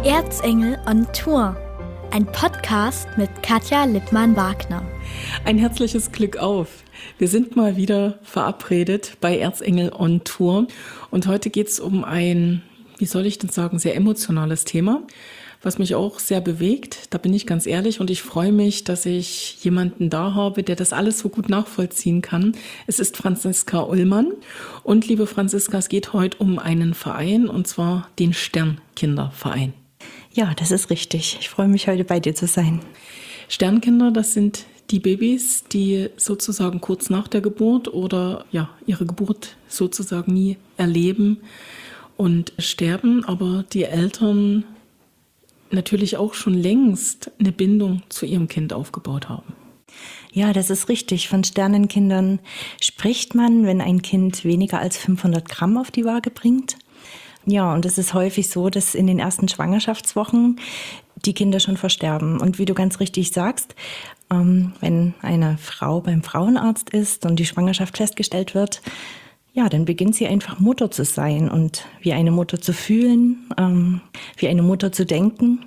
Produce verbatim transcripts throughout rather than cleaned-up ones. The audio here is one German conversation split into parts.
Erzengel on Tour, ein Podcast mit Katja Lippmann-Wagner. Ein herzliches Glück auf. Wir sind mal wieder verabredet bei Erzengel on Tour und heute geht es um ein, wie soll ich denn sagen, sehr emotionales Thema, was mich auch sehr bewegt. Da bin ich ganz ehrlich und ich freue mich, dass ich jemanden da habe, der das alles so gut nachvollziehen kann. Es ist Franziska Ullmann und liebe Franziska, es geht heute um einen Verein und zwar den Sternkinderverein. Ja, das ist richtig. Ich freue mich, heute bei dir zu sein. Sternkinder, das sind die Babys, die sozusagen kurz nach der Geburt oder ja, ihre Geburt sozusagen nie erleben und sterben, aber die Eltern natürlich auch schon längst eine Bindung zu ihrem Kind aufgebaut haben. Ja, das ist richtig. Von Sternenkindern spricht man, wenn ein Kind weniger als fünfhundert Gramm auf die Waage bringt. Ja, und es ist häufig so, dass in den ersten Schwangerschaftswochen die Kinder schon versterben. Und wie du ganz richtig sagst, ähm, wenn eine Frau beim Frauenarzt ist und die Schwangerschaft festgestellt wird, ja, dann beginnt sie einfach Mutter zu sein und wie eine Mutter zu fühlen, ähm, wie eine Mutter zu denken.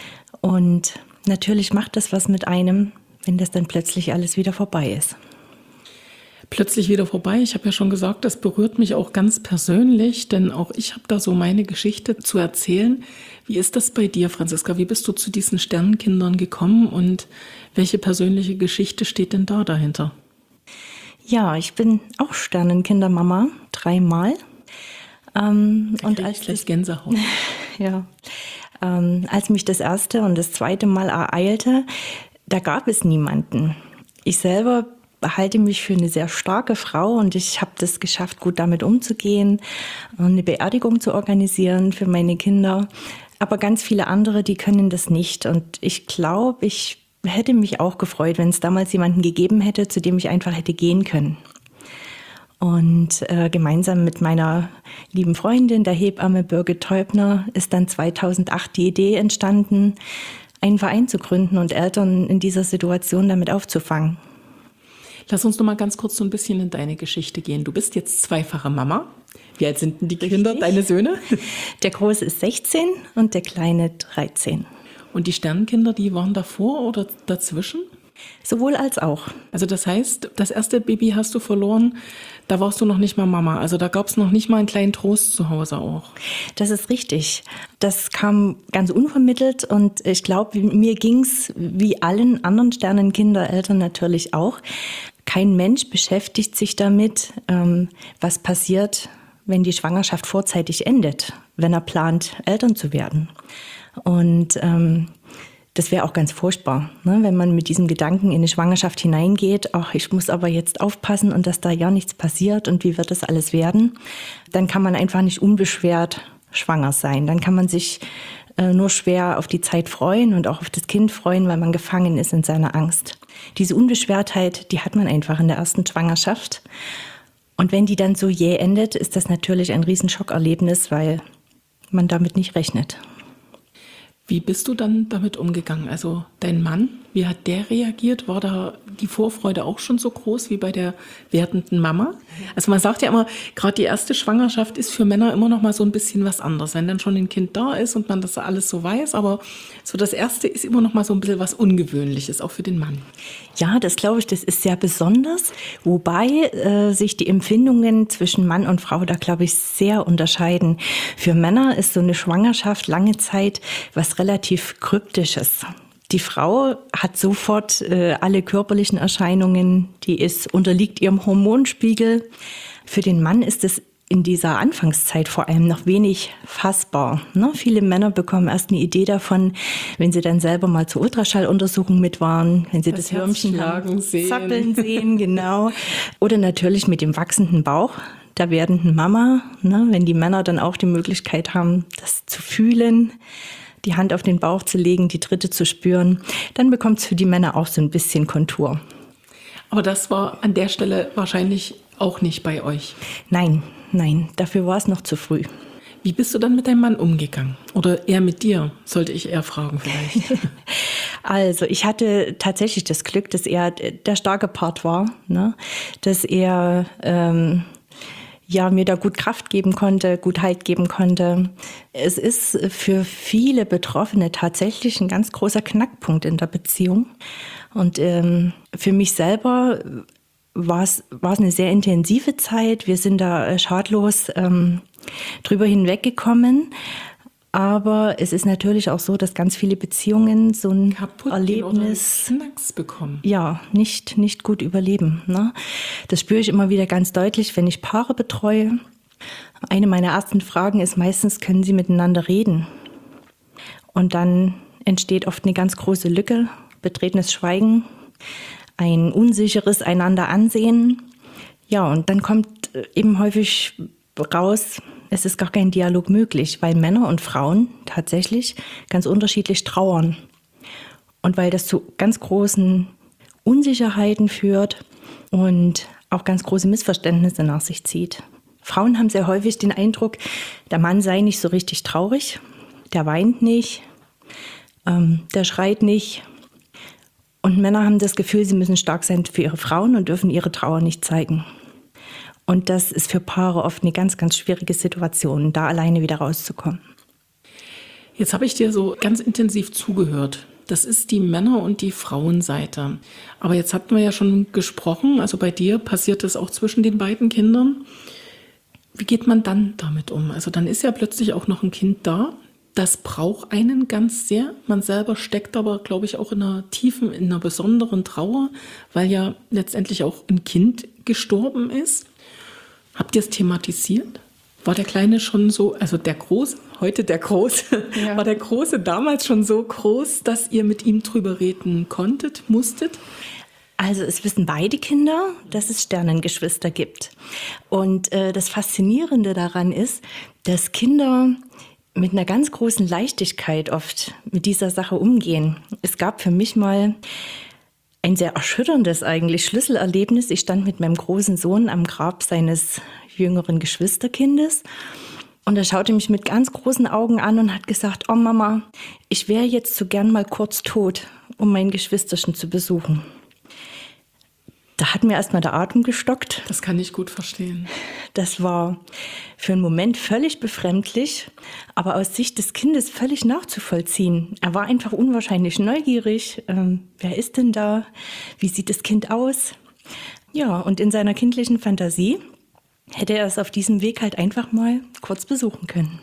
Und natürlich macht das was mit einem, wenn das dann plötzlich alles wieder vorbei ist. Plötzlich wieder vorbei. Ich habe ja schon gesagt, das berührt mich auch ganz persönlich, denn auch ich habe da so meine Geschichte zu erzählen. Wie ist das bei dir, Franziska? Wie bist du zu diesen Sternenkindern gekommen und welche persönliche Geschichte steht denn da dahinter? Ja, ich bin auch Sternenkindermama, dreimal. Ähm, und als gleich Gänsehaut. Ja, ähm, als mich das erste und das zweite Mal ereilte, da gab es niemanden. Ich selber halte mich für eine sehr starke Frau und ich habe das geschafft, gut damit umzugehen, eine Beerdigung zu organisieren für meine Kinder. Aber ganz viele andere, die können das nicht. Und ich glaube, ich hätte mich auch gefreut, wenn es damals jemanden gegeben hätte, zu dem ich einfach hätte gehen können. Und äh, gemeinsam mit meiner lieben Freundin, der Hebamme Birgit Teubner, ist dann zweitausendacht die Idee entstanden, einen Verein zu gründen und Eltern in dieser Situation damit aufzufangen. Lass uns noch mal ganz kurz so ein bisschen in deine Geschichte gehen. Du bist jetzt zweifache Mama. Wie alt sind denn die Kinder, Richtig. Deine Söhne? Der Große ist sechzehn und der Kleine dreizehn. Und die Sternenkinder, die waren davor oder dazwischen? Sowohl als auch. Also das heißt, das erste Baby hast du verloren, da warst du noch nicht mal Mama. Also da gab es noch nicht mal einen kleinen Trost zu Hause auch. Das ist richtig. Das kam ganz unvermittelt und ich glaube, mir ging es wie allen anderen Sternenkindereltern natürlich auch. Kein Mensch beschäftigt sich damit, ähm, was passiert, wenn die Schwangerschaft vorzeitig endet, wenn er plant, Eltern zu werden. Und ähm, das wäre auch ganz furchtbar, ne, wenn man mit diesem Gedanken in eine Schwangerschaft hineingeht, ach, ich muss aber jetzt aufpassen und dass da ja nichts passiert und wie wird das alles werden. Dann kann man einfach nicht unbeschwert schwanger sein. Dann kann man sich äh, nur schwer auf die Zeit freuen und auch auf das Kind freuen, weil man gefangen ist in seiner Angst. Diese Unbeschwertheit, die hat man einfach in der ersten Schwangerschaft. Und wenn die dann so jäh endet, ist das natürlich ein Riesenschockerlebnis, weil man damit nicht rechnet. Wie bist du dann damit umgegangen? Also dein Mann, wie hat der reagiert? War da die Vorfreude auch schon so groß wie bei der werdenden Mama? Also man sagt ja immer, gerade die erste Schwangerschaft ist für Männer immer noch mal so ein bisschen was anderes, wenn dann schon ein Kind da ist und man das alles so weiß. Aber so das erste ist immer noch mal so ein bisschen was Ungewöhnliches, auch für den Mann. Ja, das glaube ich, das ist sehr besonders. Wobei äh, sich die Empfindungen zwischen Mann und Frau da, glaube ich, sehr unterscheiden. Für Männer ist so eine Schwangerschaft lange Zeit was relativ Kryptisches. Die Frau hat sofort äh, alle körperlichen Erscheinungen, die ist, unterliegt ihrem Hormonspiegel. Für den Mann ist es in dieser Anfangszeit vor allem noch wenig fassbar. Ne? Viele Männer bekommen erst eine Idee davon, wenn sie dann selber mal zur Ultraschalluntersuchung mit waren, wenn sie das, das Würmchen haben, sehen. zappeln sehen, genau. Oder natürlich mit dem wachsenden Bauch der werdenden Mama, ne? Wenn die Männer dann auch die Möglichkeit haben, das zu fühlen, die Hand auf den Bauch zu legen, die Dritte zu spüren, dann bekommt es für die Männer auch so ein bisschen Kontur. Aber das war an der Stelle wahrscheinlich auch nicht bei euch. Nein, nein, dafür war es noch zu früh. Wie bist du dann mit deinem Mann umgegangen? Oder er mit dir, sollte ich eher fragen vielleicht. Also ich hatte tatsächlich das Glück, dass er der starke Part war, ne? Dass er ähm, ja, mir da gut Kraft geben konnte, gut Halt geben konnte. Es ist für viele Betroffene tatsächlich ein ganz großer Knackpunkt in der Beziehung. Und ähm, für mich selber war es war es eine sehr intensive Zeit. Wir sind da äh, schadlos ähm, drüber hinweggekommen. Aber es ist natürlich auch so, dass ganz viele Beziehungen so ein Kaputt Erlebnis oder Knacks bekommen. Ja, nicht, nicht gut überleben. Ne? Das spüre ich immer wieder ganz deutlich, wenn ich Paare betreue. Eine meiner ersten Fragen ist meistens, können sie miteinander reden? Und dann entsteht oft eine ganz große Lücke, betretenes Schweigen, ein unsicheres einander ansehen. Ja, und dann kommt eben häufig raus, es ist gar kein Dialog möglich, weil Männer und Frauen tatsächlich ganz unterschiedlich trauern. Und weil das zu ganz großen Unsicherheiten führt und auch ganz große Missverständnisse nach sich zieht. Frauen haben sehr häufig den Eindruck, der Mann sei nicht so richtig traurig, der weint nicht, ähm, der schreit nicht. Und Männer haben das Gefühl, sie müssen stark sein für ihre Frauen und dürfen ihre Trauer nicht zeigen. Und das ist für Paare oft eine ganz, ganz schwierige Situation, da alleine wieder rauszukommen. Jetzt habe ich dir so ganz intensiv zugehört. Das ist die Männer- und die Frauenseite. Aber jetzt hatten wir ja schon gesprochen, also bei dir passiert das auch zwischen den beiden Kindern. Wie geht man dann damit um? Also dann ist ja plötzlich auch noch ein Kind da. Das braucht einen ganz sehr. Man selber steckt aber, glaube ich, auch in einer tiefen, in einer besonderen Trauer, weil ja letztendlich auch ein Kind gestorben ist. Habt ihr es thematisiert? War der Kleine schon so, also der Große, heute der Große, ja. War der Große damals schon so groß, dass ihr mit ihm drüber reden konntet, musstet? Also es wissen beide Kinder, dass es Sternengeschwister gibt. Und äh, das Faszinierende daran ist, dass Kinder mit einer ganz großen Leichtigkeit oft mit dieser Sache umgehen. Es gab für mich mal ein sehr erschütterndes eigentlich Schlüsselerlebnis. Ich stand mit meinem großen Sohn am Grab seines jüngeren Geschwisterkindes und er schaute mich mit ganz großen Augen an und hat gesagt, oh Mama, ich wäre jetzt so gern mal kurz tot, um mein Geschwisterchen zu besuchen. Da hat mir erstmal der Atem gestockt. Das kann ich gut verstehen. Das war für einen Moment völlig befremdlich, aber aus Sicht des Kindes völlig nachzuvollziehen. Er war einfach unwahrscheinlich neugierig. Ähm, wer ist denn da? Wie sieht das Kind aus? Ja, und in seiner kindlichen Fantasie hätte er es auf diesem Weg halt einfach mal kurz besuchen können.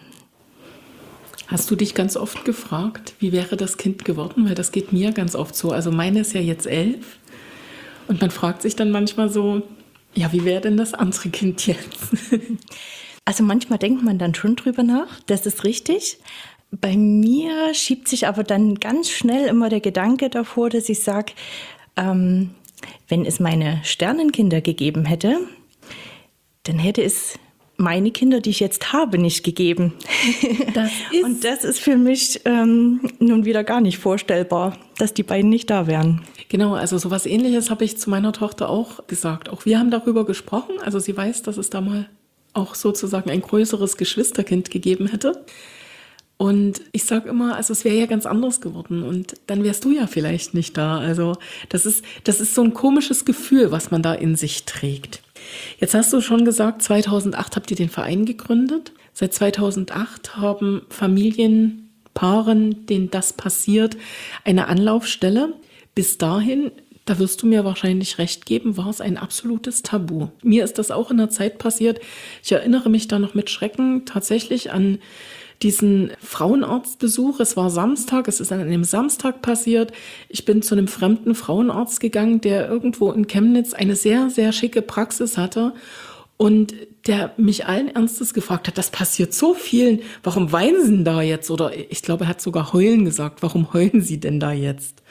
Hast du dich ganz oft gefragt, wie wäre das Kind geworden? Weil das geht mir ganz oft so. Also meine ist ja jetzt elf. Und man fragt sich dann manchmal so, ja, wie wäre denn das andere Kind jetzt? Also manchmal denkt man dann schon drüber nach, das ist richtig. Bei mir schiebt sich aber dann ganz schnell immer der Gedanke davor, dass ich sage, ähm, wenn es meine Sternenkinder gegeben hätte, dann hätte es meine Kinder, die ich jetzt habe, nicht gegeben. Das ist Und das ist für mich ähm, nun wieder gar nicht vorstellbar, dass die beiden nicht da wären. Genau, also sowas Ähnliches habe ich zu meiner Tochter auch gesagt. Auch wir haben darüber gesprochen. Also sie weiß, dass es da mal auch sozusagen ein größeres Geschwisterkind gegeben hätte. Und ich sage immer, also es wäre ja ganz anders geworden und dann wärst du ja vielleicht nicht da. Also das ist, das ist so ein komisches Gefühl, was man da in sich trägt. Jetzt hast du schon gesagt, zweitausendacht habt ihr den Verein gegründet. Seit zweitausendacht haben Familien, Paaren, denen das passiert, eine Anlaufstelle. Bis dahin, da wirst du mir wahrscheinlich recht geben, war es ein absolutes Tabu. Mir ist das auch in der Zeit passiert. Ich erinnere mich da noch mit Schrecken tatsächlich an diesen Frauenarztbesuch. Es war Samstag, es ist an einem Samstag passiert. Ich bin zu einem fremden Frauenarzt gegangen, der irgendwo in Chemnitz eine sehr, sehr schicke Praxis hatte und der mich allen Ernstes gefragt hat, das passiert so vielen, warum weinen Sie denn da jetzt? Oder ich glaube, er hat sogar heulen gesagt, warum heulen Sie denn da jetzt?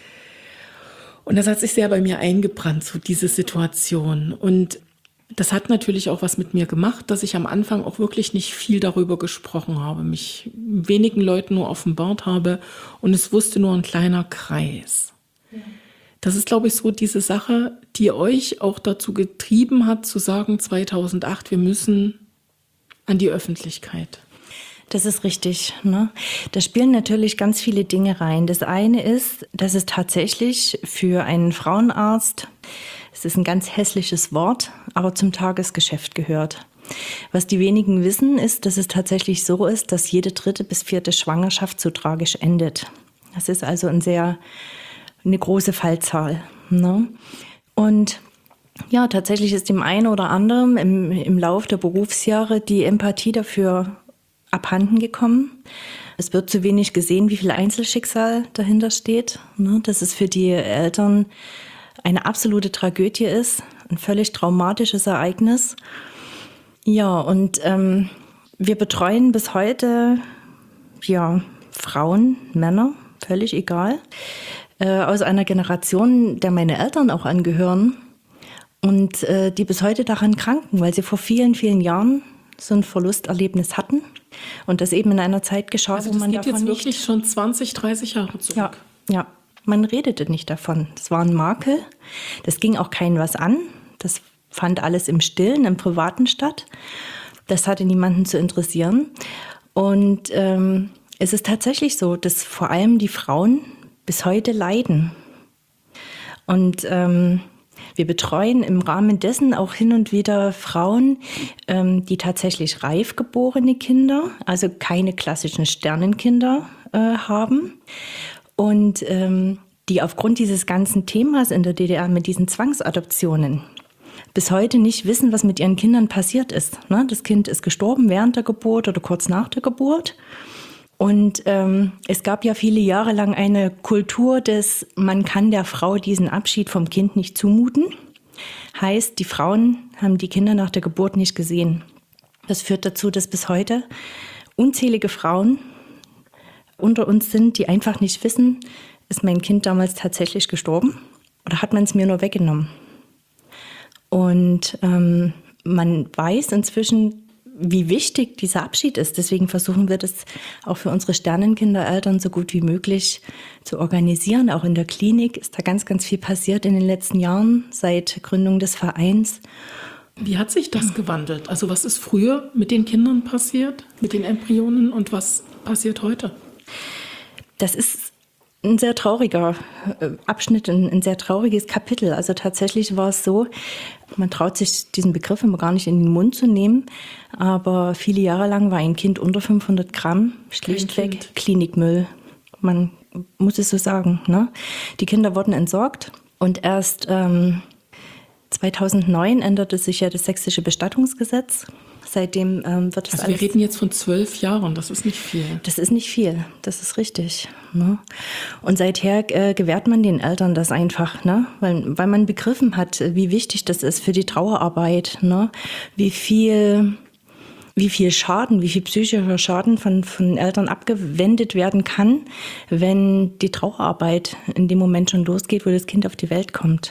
Und das hat sich sehr bei mir eingebrannt, so diese Situation. Und das hat natürlich auch was mit mir gemacht, dass ich am Anfang auch wirklich nicht viel darüber gesprochen habe, mich wenigen Leuten nur offenbart habe und es wusste nur ein kleiner Kreis. Ja. Das ist, glaube ich, so diese Sache, die euch auch dazu getrieben hat, zu sagen, zweitausendacht, wir müssen an die Öffentlichkeit. Das ist richtig, ne? Da spielen natürlich ganz viele Dinge rein. Das eine ist, dass es tatsächlich für einen Frauenarzt, es ist ein ganz hässliches Wort, aber zum Tagesgeschäft gehört. Was die wenigen wissen, ist, dass es tatsächlich so ist, dass jede dritte bis vierte Schwangerschaft so tragisch endet. Das ist also ein sehr, eine große Fallzahl. Ne? Und ja, tatsächlich ist dem einen oder anderen im, im Lauf der Berufsjahre die Empathie dafür abhanden gekommen. Es wird zu wenig gesehen, wie viel Einzelschicksal dahinter steht. Ne? Dass es für die Eltern eine absolute Tragödie ist, ein völlig traumatisches Ereignis. Ja, und ähm, wir betreuen bis heute ja, Frauen, Männer, völlig egal, äh, aus einer Generation, der meine Eltern auch angehören und äh, die bis heute daran kranken, weil sie vor vielen, vielen Jahren so ein Verlusterlebnis hatten und das eben in einer Zeit geschah, also wo man das geht davon jetzt nicht... wirklich schon zwanzig, dreißig Jahre zurück. Ja, ja, man redete nicht davon. Das war ein Makel, das ging auch keinem was an, das fand alles im Stillen, im Privaten statt. Das hatte niemanden zu interessieren. Und ähm, es ist tatsächlich so, dass vor allem die Frauen bis heute leiden. Und ähm, wir betreuen im Rahmen dessen auch hin und wieder Frauen, ähm, die tatsächlich reif geborene Kinder, also keine klassischen Sternenkinder äh, haben. Und ähm, die aufgrund dieses ganzen Themas in der D D R mit diesen Zwangsadoptionen bis heute nicht wissen, was mit ihren Kindern passiert ist. Ne? Das Kind ist gestorben während der Geburt oder kurz nach der Geburt. Und ähm, es gab ja viele Jahre lang eine Kultur des, man kann der Frau diesen Abschied vom Kind nicht zumuten. Heißt, die Frauen haben die Kinder nach der Geburt nicht gesehen. Das führt dazu, dass bis heute unzählige Frauen unter uns sind, die einfach nicht wissen, ist mein Kind damals tatsächlich gestorben oder hat man es mir nur weggenommen? Und ähm, man weiß inzwischen, wie wichtig dieser Abschied ist. Deswegen versuchen wir das auch für unsere Sternenkindereltern so gut wie möglich zu organisieren. Auch in der Klinik ist da ganz, ganz viel passiert in den letzten Jahren seit Gründung des Vereins. Wie hat sich das gewandelt? Also was ist früher mit den Kindern passiert, mit den Embryonen und was passiert heute? Das ist ein sehr trauriger Abschnitt, ein, ein sehr trauriges Kapitel. Also tatsächlich war es so, man traut sich diesen Begriff immer gar nicht in den Mund zu nehmen, aber viele Jahre lang war ein Kind unter fünfhundert Gramm schlichtweg Klinikmüll. Man muss es so sagen. Ne? Die Kinder wurden entsorgt und erst ähm, zweitausendneun änderte sich ja das sächsische Bestattungsgesetz. Seitdem ähm, wird es Also alles... wir reden jetzt von zwölf Jahren, das ist nicht viel. Das ist nicht viel, das ist richtig. Ne? Und seither äh, gewährt man den Eltern das einfach, ne? weil, weil man begriffen hat, wie wichtig das ist für die Trauerarbeit, ne? wie viel... wie viel Schaden, wie viel psychischer Schaden von, von Eltern abgewendet werden kann, wenn die Trauerarbeit in dem Moment schon losgeht, wo das Kind auf die Welt kommt.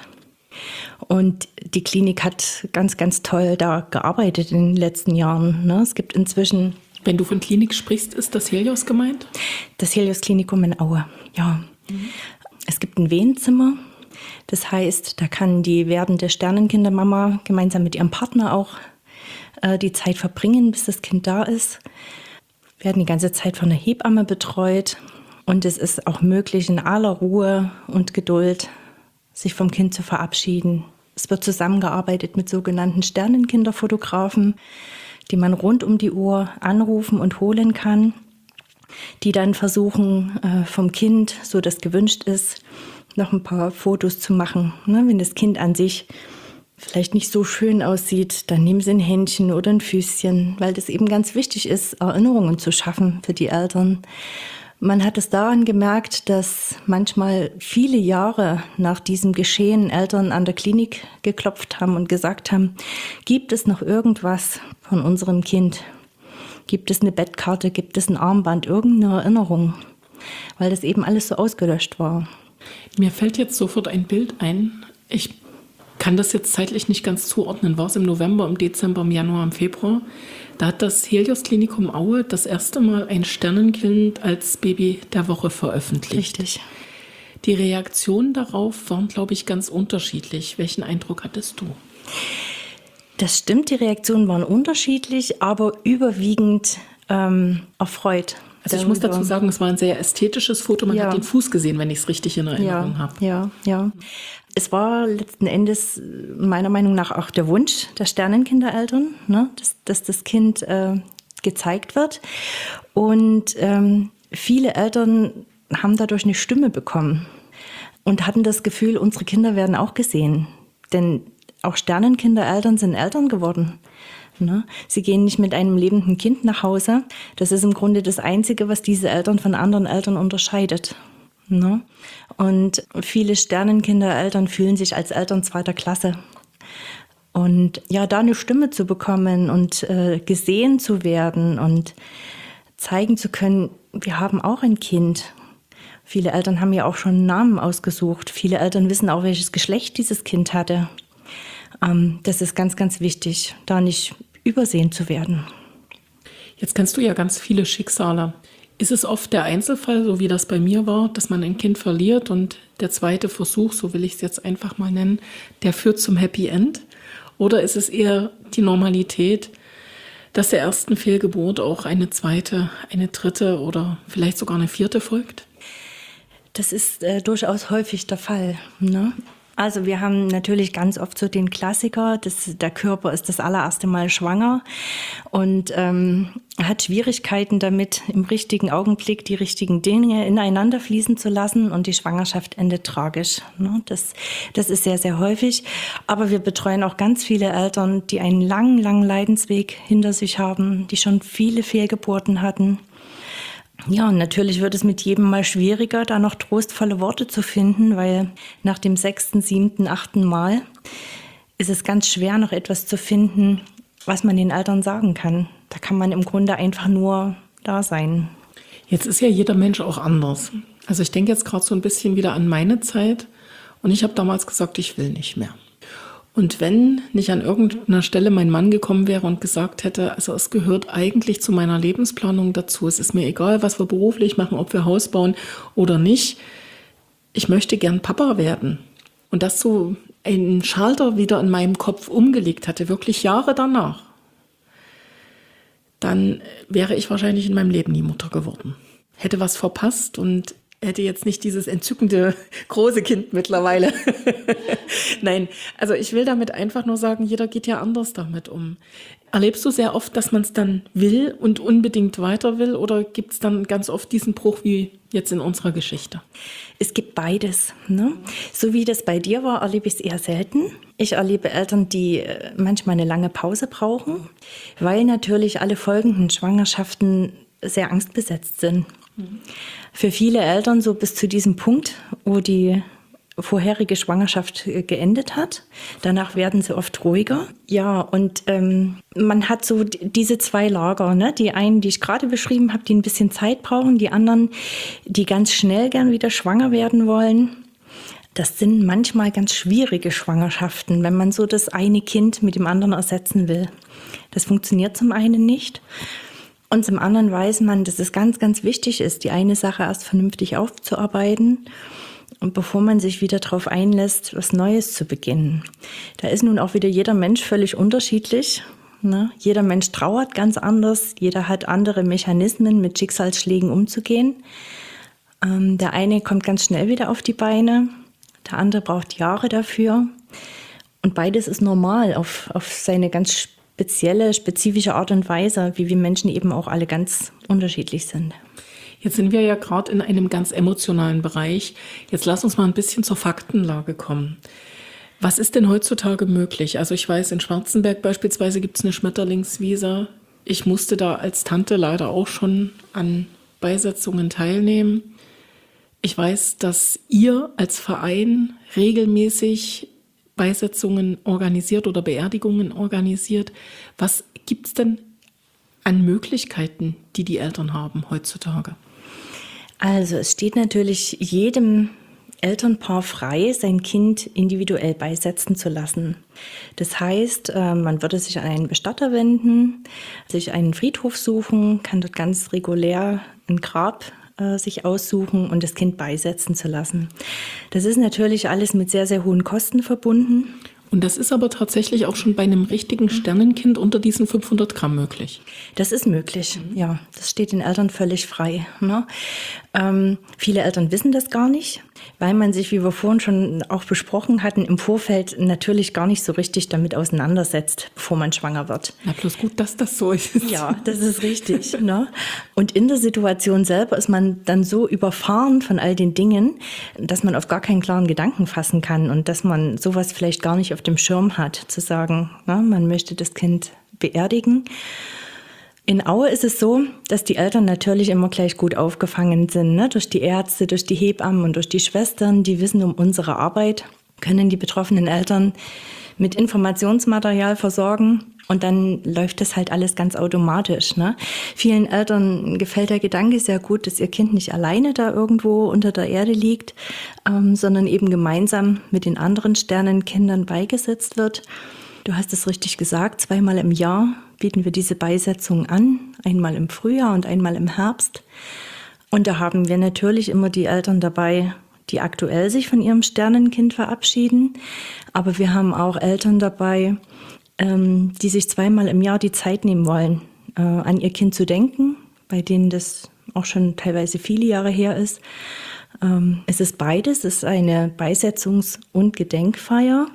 Und die Klinik hat ganz, ganz toll da gearbeitet in den letzten Jahren. Ne? Es gibt inzwischen... Wenn du von Klinik sprichst, ist das Helios gemeint? Das Helios-Klinikum in Aue, ja. Mhm. Es gibt ein Wehenzimmer. Das heißt, da kann die werdende Sternenkindermama gemeinsam mit ihrem Partner auch äh, die Zeit verbringen, bis das Kind da ist. Wir werden die ganze Zeit von einer Hebamme betreut. Und es ist auch möglich, in aller Ruhe und Geduld sich vom Kind zu verabschieden. Es wird zusammengearbeitet mit sogenannten Sternenkinderfotografen, die man rund um die Uhr anrufen und holen kann, die dann versuchen, vom Kind, so das gewünscht ist, noch ein paar Fotos zu machen. Wenn das Kind an sich vielleicht nicht so schön aussieht, dann nehmen sie ein Händchen oder ein Füßchen, weil das eben ganz wichtig ist, Erinnerungen zu schaffen für die Eltern. Man hat es daran gemerkt, dass manchmal viele Jahre nach diesem Geschehen Eltern an der Klinik geklopft haben und gesagt haben, gibt es noch irgendwas von unserem Kind? Gibt es eine Bettkarte, gibt es ein Armband, irgendeine Erinnerung? Weil das eben alles so ausgelöscht war. Mir fällt jetzt sofort ein Bild ein. Ich kann das jetzt zeitlich nicht ganz zuordnen. War es im November, im Dezember, im Januar, im Februar? Da hat das Helios-Klinikum Aue das erste Mal ein Sternenkind als Baby der Woche veröffentlicht. Richtig. Die Reaktionen darauf waren, glaube ich, ganz unterschiedlich. Welchen Eindruck hattest du? Das stimmt, die Reaktionen waren unterschiedlich, aber überwiegend ähm, erfreut. Also ich muss dazu sagen, es war ein sehr ästhetisches Foto. Man ja. hat den Fuß gesehen, wenn ich es richtig in Erinnerung ja, habe. Ja, ja. Es war letzten Endes meiner Meinung nach auch der Wunsch der Sternenkindereltern, ne, dass, dass das Kind äh, gezeigt wird. Und ähm, viele Eltern haben dadurch eine Stimme bekommen und hatten das Gefühl, unsere Kinder werden auch gesehen. Denn auch Sternenkindereltern sind Eltern geworden. Ne? Sie gehen nicht mit einem lebenden Kind nach Hause. Das ist im Grunde das Einzige, was diese Eltern von anderen Eltern unterscheidet. Ne? Und viele Sternenkindereltern fühlen sich als Eltern zweiter Klasse. Und ja, da eine Stimme zu bekommen und äh, gesehen zu werden und zeigen zu können, wir haben auch ein Kind. Viele Eltern haben ja auch schon einen Namen ausgesucht. Viele Eltern wissen auch, welches Geschlecht dieses Kind hatte. Ähm, das ist ganz, ganz wichtig, da nicht übersehen zu werden. Jetzt kennst du ja ganz viele Schicksale. Ist es oft der Einzelfall, so wie das bei mir war, dass man ein Kind verliert und der zweite Versuch, so will ich es jetzt einfach mal nennen, der führt zum Happy End? Oder ist es eher die Normalität, dass der ersten Fehlgeburt auch eine zweite, eine dritte oder vielleicht sogar eine vierte folgt? Das ist äh, durchaus häufig der Fall, ne? Also wir haben natürlich ganz oft so den Klassiker, dass der Körper ist das allererste Mal schwanger und ähm, hat Schwierigkeiten damit, im richtigen Augenblick die richtigen Dinge ineinander fließen zu lassen und die Schwangerschaft endet tragisch. Ne? Das, das ist sehr, sehr häufig. Aber wir betreuen auch ganz viele Eltern, die einen langen, langen Leidensweg hinter sich haben, die schon viele Fehlgeburten hatten. Ja, und natürlich wird es mit jedem Mal schwieriger, da noch trostvolle Worte zu finden, weil nach dem sechsten, siebten, achten Mal ist es ganz schwer, noch etwas zu finden, was man den Eltern sagen kann. Da kann man im Grunde einfach nur da sein. Jetzt ist ja jeder Mensch auch anders. Also ich denke jetzt gerade so ein bisschen wieder an meine Zeit und ich habe damals gesagt, ich will nicht mehr. Und wenn nicht an irgendeiner Stelle mein Mann gekommen wäre und gesagt hätte, also es gehört eigentlich zu meiner Lebensplanung dazu, es ist mir egal, was wir beruflich machen, ob wir Haus bauen oder nicht, ich möchte gern Papa werden. Und das so einen Schalter wieder in meinem Kopf umgelegt hatte, wirklich Jahre danach, dann wäre ich wahrscheinlich in meinem Leben nie Mutter geworden. Hätte was verpasst und hätte jetzt nicht dieses entzückende große Kind mittlerweile. Nein, also ich will damit einfach nur sagen, jeder geht ja anders damit um. Erlebst du sehr oft, dass man es dann will und unbedingt weiter will oder gibt es dann ganz oft diesen Bruch wie jetzt in unserer Geschichte? Es gibt beides. Ne? So wie das bei dir war, erlebe ich es eher selten. Ich erlebe Eltern, die manchmal eine lange Pause brauchen, weil natürlich alle folgenden Schwangerschaften sehr angstbesetzt sind. Mhm. Für viele Eltern so bis zu diesem Punkt, wo die vorherige Schwangerschaft geendet hat. Danach werden sie oft ruhiger. Ja, und ähm, man hat so diese zwei Lager, ne? Die einen, die ich gerade beschrieben habe, die ein bisschen Zeit brauchen, die anderen, die ganz schnell gern wieder schwanger werden wollen. Das sind manchmal ganz schwierige Schwangerschaften, wenn man so das eine Kind mit dem anderen ersetzen will. Das funktioniert zum einen nicht. Und zum anderen weiß man, dass es ganz, ganz wichtig ist, die eine Sache erst vernünftig aufzuarbeiten und bevor man sich wieder darauf einlässt, was Neues zu beginnen. Da ist nun auch wieder jeder Mensch völlig unterschiedlich. Ne? Jeder Mensch trauert ganz anders, jeder hat andere Mechanismen, mit Schicksalsschlägen umzugehen. Ähm, der eine kommt ganz schnell wieder auf die Beine, der andere braucht Jahre dafür. Und beides ist normal auf, auf seine ganz spezielle, spezifische Art und Weise, wie wir Menschen eben auch alle ganz unterschiedlich sind. Jetzt sind wir ja gerade in einem ganz emotionalen Bereich. Jetzt lass uns mal ein bisschen zur Faktenlage kommen. Was ist denn heutzutage möglich? Also ich weiß, in Schwarzenberg beispielsweise gibt es eine Schmetterlingswiese. Ich musste da als Tante leider auch schon an Beisetzungen teilnehmen. Ich weiß, dass ihr als Verein regelmäßig Beisetzungen organisiert oder Beerdigungen organisiert. Was gibt es denn an Möglichkeiten, die die Eltern haben heutzutage? Also es steht natürlich jedem Elternpaar frei, sein Kind individuell beisetzen zu lassen. Das heißt, man würde sich an einen Bestatter wenden, sich einen Friedhof suchen, kann dort ganz regulär ein Grab sich aussuchen und das Kind beisetzen zu lassen. Das ist natürlich alles mit sehr, sehr hohen Kosten verbunden. Und das ist aber tatsächlich auch schon bei einem richtigen Sternenkind unter diesen fünfhundert Gramm möglich? Das ist möglich, ja. Das steht den Eltern völlig frei. Ne? Ähm, viele Eltern wissen das gar nicht, weil man sich, wie wir vorhin schon auch besprochen hatten, im Vorfeld natürlich gar nicht so richtig damit auseinandersetzt, bevor man schwanger wird. Na, bloß gut, dass das so ist. Ja, das ist richtig. Ne? Und in der Situation selber ist man dann so überfahren von all den Dingen, dass man auf gar keinen klaren Gedanken fassen kann und dass man sowas vielleicht gar nicht auf dem Schirm hat, zu sagen, ne, man möchte das Kind beerdigen. In Aue ist es so, dass die Eltern natürlich immer gleich gut aufgefangen sind, ne? Durch die Ärzte, durch die Hebammen und durch die Schwestern. Die wissen um unsere Arbeit, können die betroffenen Eltern mit Informationsmaterial versorgen und dann läuft das halt alles ganz automatisch. Ne? Vielen Eltern gefällt der Gedanke sehr gut, dass ihr Kind nicht alleine da irgendwo unter der Erde liegt, ähm, sondern eben gemeinsam mit den anderen Sternenkindern beigesetzt wird. Du hast es richtig gesagt, zweimal im Jahr bieten wir diese Beisetzung an, einmal im Frühjahr und einmal im Herbst. Und da haben wir natürlich immer die Eltern dabei, die aktuell sich von ihrem Sternenkind verabschieden. Aber wir haben auch Eltern dabei, ähm, die sich zweimal im Jahr die Zeit nehmen wollen, äh, an ihr Kind zu denken, bei denen das auch schon teilweise viele Jahre her ist. Ähm, es ist beides, es ist eine Beisetzungs- und Gedenkfeier.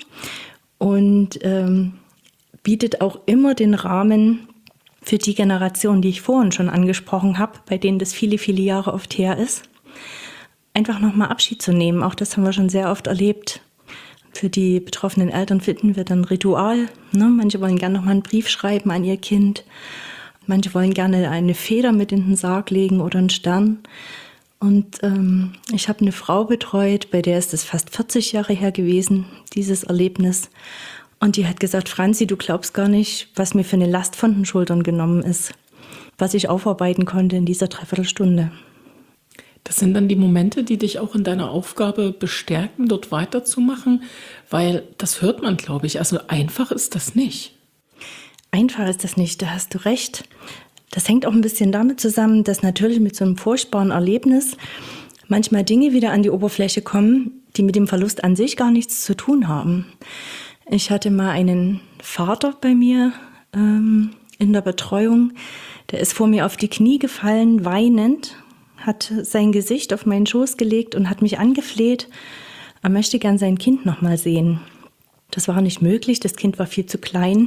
Und ähm, bietet auch immer den Rahmen für die Generation, die ich vorhin schon angesprochen habe, bei denen das viele, viele Jahre oft her ist, einfach nochmal Abschied zu nehmen. Auch das haben wir schon sehr oft erlebt. Für die betroffenen Eltern finden wir dann ein Ritual. Ne? Manche wollen gerne nochmal einen Brief schreiben an ihr Kind. Manche wollen gerne eine Feder mit in den Sarg legen oder einen Stern. Und ähm, ich habe eine Frau betreut, bei der ist es fast vierzig Jahre her gewesen, dieses Erlebnis. Und die hat gesagt, Franzi, du glaubst gar nicht, was mir für eine Last von den Schultern genommen ist, was ich aufarbeiten konnte in dieser Dreiviertelstunde. Das sind dann die Momente, die dich auch in deiner Aufgabe bestärken, dort weiterzumachen, weil das hört man, glaube ich. Also einfach ist das nicht. Einfach ist das nicht, da hast du recht. Das hängt auch ein bisschen damit zusammen, dass natürlich mit so einem furchtbaren Erlebnis manchmal Dinge wieder an die Oberfläche kommen, die mit dem Verlust an sich gar nichts zu tun haben. Ich hatte mal einen Vater bei mir ähm, in der Betreuung, der ist vor mir auf die Knie gefallen, weinend, hat sein Gesicht auf meinen Schoß gelegt und hat mich angefleht, er möchte gern sein Kind noch mal sehen. Das war nicht möglich, das Kind war viel zu klein.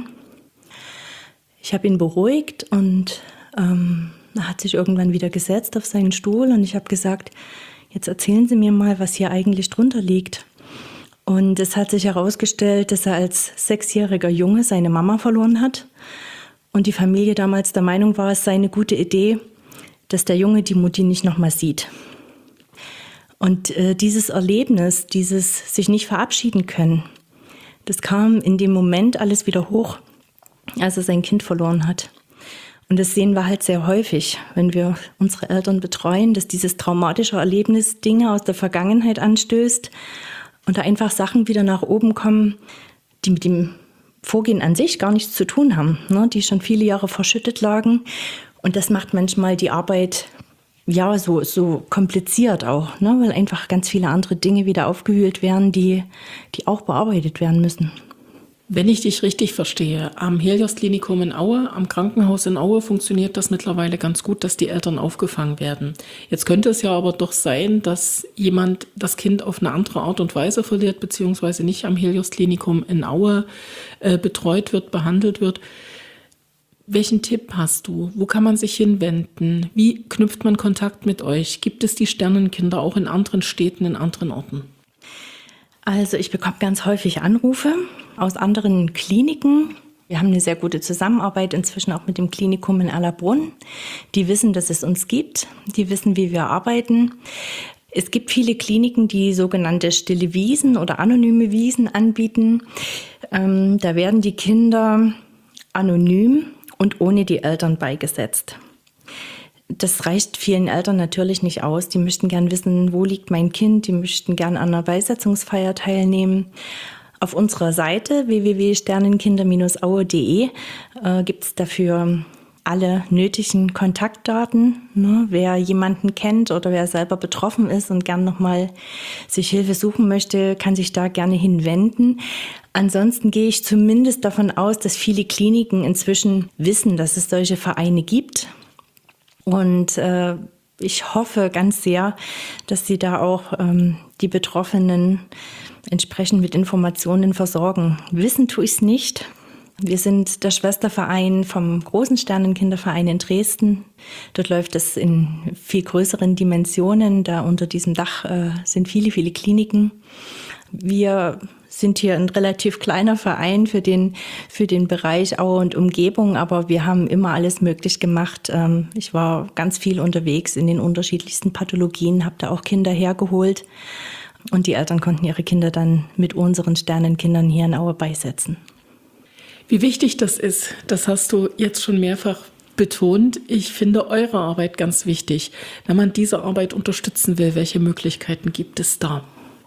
Ich habe ihn beruhigt und ähm, er hat sich irgendwann wieder gesetzt auf seinen Stuhl und ich habe gesagt, jetzt erzählen Sie mir mal, was hier eigentlich drunter liegt. Und es hat sich herausgestellt, dass er als sechsjähriger Junge seine Mama verloren hat und die Familie damals der Meinung war, es sei eine gute Idee, dass der Junge die Mutti nicht noch mal sieht. Und äh, dieses Erlebnis, dieses sich nicht verabschieden können, das kam in dem Moment alles wieder hoch, als er sein Kind verloren hat. Und das sehen wir halt sehr häufig, wenn wir unsere Eltern betreuen, dass dieses traumatische Erlebnis Dinge aus der Vergangenheit anstößt und da einfach Sachen wieder nach oben kommen, die mit dem Vorgehen an sich gar nichts zu tun haben, ne, die schon viele Jahre verschüttet lagen. Und das macht manchmal die Arbeit ja so, so kompliziert auch, ne, weil einfach ganz viele andere Dinge wieder aufgewühlt werden, die, die auch bearbeitet werden müssen. Wenn ich dich richtig verstehe, am Helios-Klinikum in Aue, am Krankenhaus in Aue funktioniert das mittlerweile ganz gut, dass die Eltern aufgefangen werden. Jetzt könnte es ja aber doch sein, dass jemand das Kind auf eine andere Art und Weise verliert, beziehungsweise nicht am Helios-Klinikum in Aue äh, betreut wird, behandelt wird. Welchen Tipp hast du? Wo kann man sich hinwenden? Wie knüpft man Kontakt mit euch? Gibt es die Sternenkinder auch in anderen Städten, in anderen Orten? Also ich bekomme ganz häufig Anrufe aus anderen Kliniken. Wir haben eine sehr gute Zusammenarbeit inzwischen auch mit dem Klinikum in Erlabrunn. Die wissen, dass es uns gibt. Die wissen, wie wir arbeiten. Es gibt viele Kliniken, die sogenannte stille Wiesen oder anonyme Wiesen anbieten. Ähm, da werden die Kinder anonym und ohne die Eltern beigesetzt. Das reicht vielen Eltern natürlich nicht aus. Die möchten gern wissen, wo liegt mein Kind. Die möchten gern an einer Beisetzungsfeier teilnehmen. Auf unserer Seite w w w punkt sternenkinder Bindestrich aue punkt de äh, gibt es dafür alle nötigen Kontaktdaten. Ne? Wer jemanden kennt oder wer selber betroffen ist und gern nochmal sich Hilfe suchen möchte, kann sich da gerne hinwenden. Ansonsten gehe ich zumindest davon aus, dass viele Kliniken inzwischen wissen, dass es solche Vereine gibt. Und äh, ich hoffe ganz sehr, dass Sie da auch ähm, die Betroffenen entsprechend mit Informationen versorgen. Wissen tue ich es nicht. Wir sind der Schwesterverein vom Großen Sternenkinderverein in Dresden. Dort läuft es in viel größeren Dimensionen. Da unter diesem Dach äh, sind viele, viele Kliniken. Wir sind hier ein relativ kleiner Verein für den, für den Bereich Aue und Umgebung, aber wir haben immer alles möglich gemacht. Ähm, ich war ganz viel unterwegs in den unterschiedlichsten Pathologien, habe da auch Kinder hergeholt und die Eltern konnten ihre Kinder dann mit unseren Sternenkindern hier in Aue beisetzen. Wie wichtig das ist, das hast du jetzt schon mehrfach betont. Ich finde eure Arbeit ganz wichtig. Wenn man diese Arbeit unterstützen will, welche Möglichkeiten gibt es da?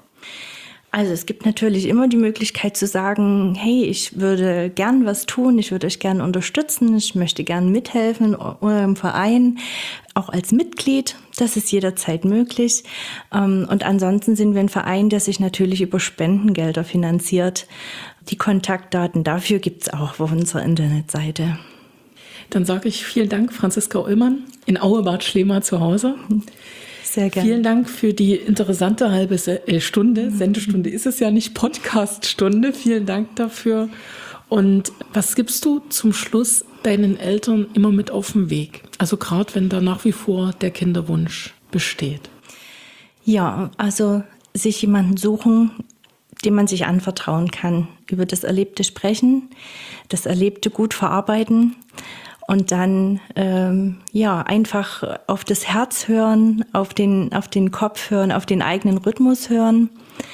Also es gibt natürlich immer die Möglichkeit zu sagen, hey, ich würde gern was tun, ich würde euch gern unterstützen, ich möchte gern mithelfen in eurem Verein, auch als Mitglied. Das ist jederzeit möglich. Und ansonsten sind wir ein Verein, der sich natürlich über Spendengelder finanziert. Die Kontaktdaten dafür gibt es auch auf unserer Internetseite. Dann sage ich vielen Dank, Franziska Ullmann, in Aue-Bad Schlema zu Hause. Sehr gerne. Vielen Dank für die interessante halbe Stunde. Sendestunde ist es ja nicht, Podcaststunde. Vielen Dank dafür. Und was gibst du zum Schluss deinen Eltern immer mit auf den Weg? Also gerade wenn da nach wie vor der Kinderwunsch besteht. Ja, also sich jemanden suchen, dem man sich anvertrauen kann. Über das Erlebte sprechen, das Erlebte gut verarbeiten. Und dann ähm, ja einfach auf das Herz hören, auf den, auf den Kopf hören, auf den eigenen Rhythmus hören,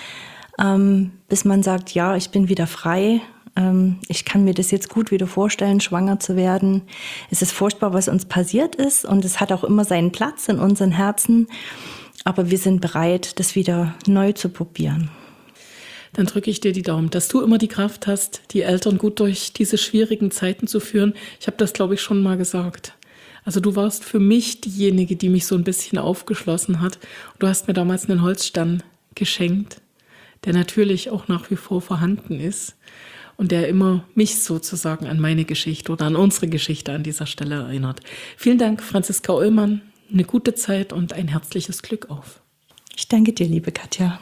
ähm, bis man sagt, ja, ich bin wieder frei. Ähm, ich kann mir das jetzt gut wieder vorstellen, schwanger zu werden. Es ist furchtbar, was uns passiert ist und es hat auch immer seinen Platz in unseren Herzen. Aber wir sind bereit, das wieder neu zu probieren. Dann drücke ich dir die Daumen, dass du immer die Kraft hast, die Eltern gut durch diese schwierigen Zeiten zu führen. Ich habe das, glaube ich, schon mal gesagt. Also du warst für mich diejenige, die mich so ein bisschen aufgeschlossen hat. Du hast mir damals einen Holzstern geschenkt, der natürlich auch nach wie vor vorhanden ist und der immer mich sozusagen an meine Geschichte oder an unsere Geschichte an dieser Stelle erinnert. Vielen Dank, Franziska Ullmann. Eine gute Zeit und ein herzliches Glück auf. Ich danke dir, liebe Katja.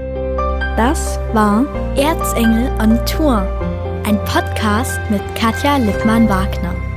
Das war Erzengel on Tour, ein Podcast mit Katja Lippmann-Wagner.